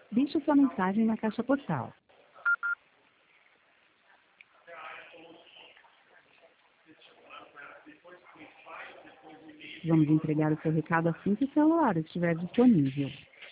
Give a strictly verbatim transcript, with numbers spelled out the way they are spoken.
Deixe sua mensagem na caixa postal. Vamos entregar o seu recado assim que o celular estiver disponível.